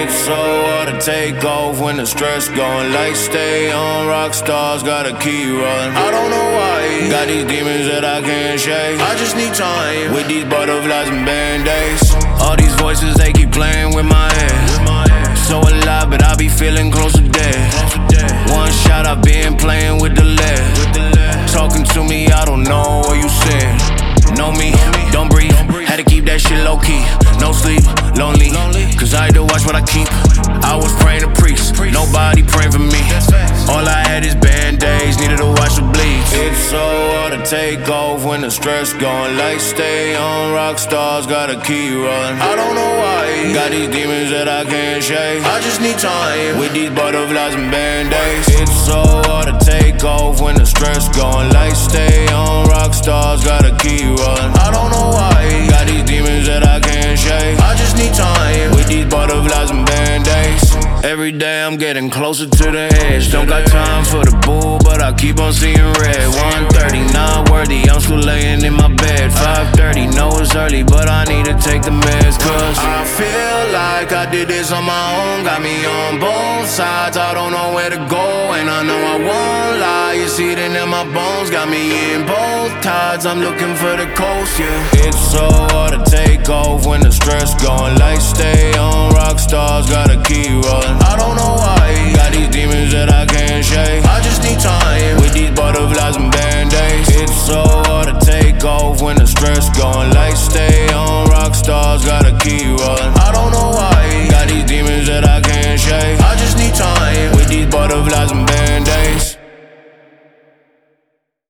It's so hard to take off when the stress going. Lights stay on, rock stars gotta keep rolling. I don't know why, got these demons that I can't shake. I just need time with these butterflies and band-aids. All these voices, they keep playing with my head. So alive, but I be feeling close to death. One shot, I've been playing with the lead. Talking to me, I don't know what you said. Know me, don't breathe. Had to keep that shit low key. No sleep, lonely. Cause I had to watch what I keep. I was praying to priest, nobody praying for me. All I had is band-aids, needed to watch the bleeds. It's so hard to take off when the stress going. Lights stay on, rock stars gotta keep rolling. I don't know why, got these demons that I can't shake. I just need time with these butterflies and band-aids. It's so hard to take off when the stress going. Lights stay on, rock stars gotta keep rolling. I don't know why, got these demons that I can't shake. I just need time with these butterflies and band-aids. Every day I'm getting closer to the edge. Don't got time for the bull, but I keep on seeing red. 1:30, not worthy, I'm still laying in my bed. 5:30, know it's early, but I need to take the meds. Cause I feel like I did this on my own. Got me on both sides, I don't know where to go. And I know I won't lie, you see it in my bones. Got me in both tides, I'm looking for the coast, yeah. It's so hard to take off when the stress going. Lights stay on, rock stars gotta keep rolling.